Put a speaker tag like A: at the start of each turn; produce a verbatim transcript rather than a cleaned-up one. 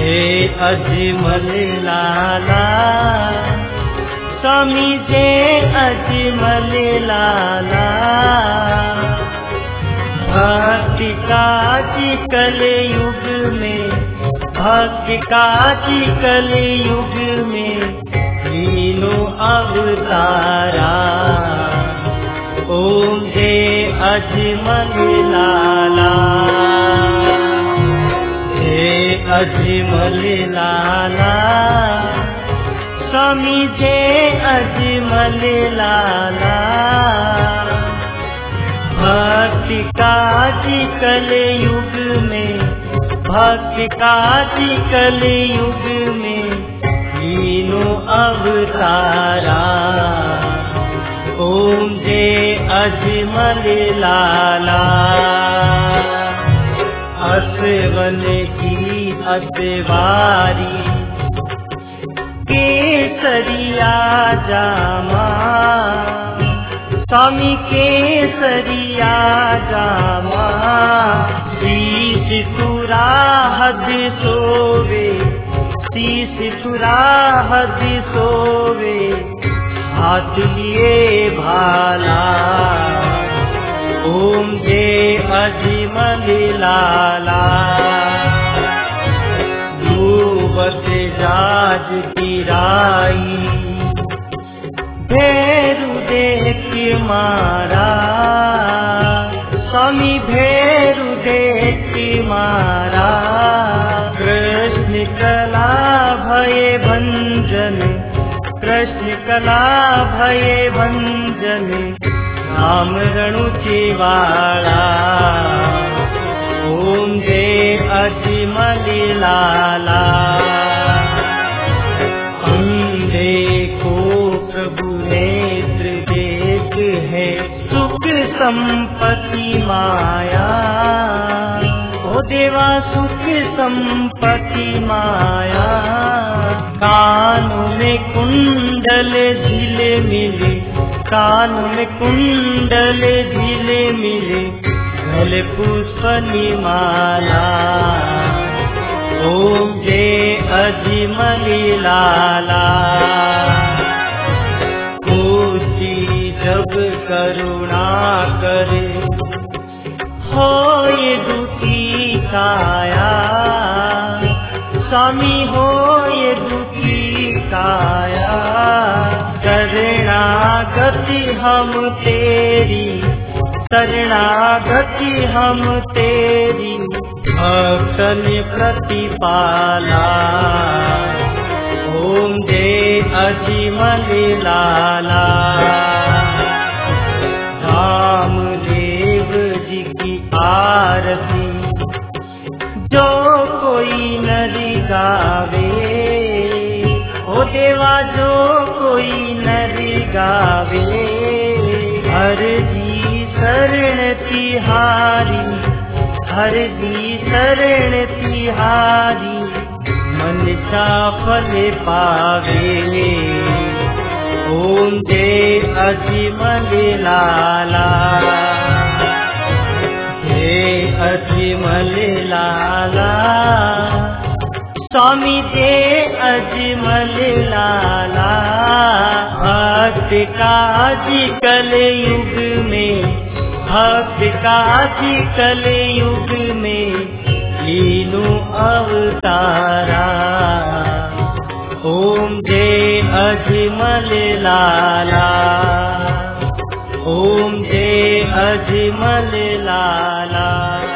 A: जय अजमल लाला स्वामी जय अजमल लाला। भक्ति काज कलयुग में, भक्ति काज कलयुग में तीनों अवतारा। ओम जय अजमल लाला, जय अजमल लाला स्वामी जय अजमल लाला। भक्ति काज कलयुग में, भक्ति काज कलयुग में तीनों अवतारा। ओम जय अजमल लाला। असवन की अतवारी केसरिया जामा, स्वामी केसरिया जामा। शीश सुराहद सोवे, शीश सुराहद सोवे हाथ लिए भाला। ओम जय अजमल लाला। डूबत जाज गिराई भैरू देख मारा, स्वामी भैरू देख मारा। कृष्ण कला भय भंजन, कृष्ण कला भय भंजन राम रणुचिवाड़ा। ओम जय अजमल लाला। अंधे को प्रभु नेत्र देख है, सुख संपत्ति माया। ओ देवा सुख संपत्ति माया। कानों में कुंडल झिले मिले, कानों में कुंडल झिले मिले गले पुष्पनी माला। ओम जय अजमल लाला। कोटि जब करुणा करे होए दुखी काया, स्वामी होए दुखी काया। शरणागति हम तेरी, शरणागति हम तेरी भक्तन प्रतिपाला। ओम जय अजमल लाला। रामदेव जी की आरती जो कोई नरी गावे, ओ देवा जो कोई नरी गावे। हर जी शरण तिहारी, हर जी शरण तिहारी मन का फल पावे। ओम जय अजमल लाला, जय अजमल लाला स्वामी जय अजमल लाला। भक्त काज कलयुग में, भक्त काज कलयुग में तीनों अवतारा। ओम जय अजमल लाला, ओम जय अजमल लाला।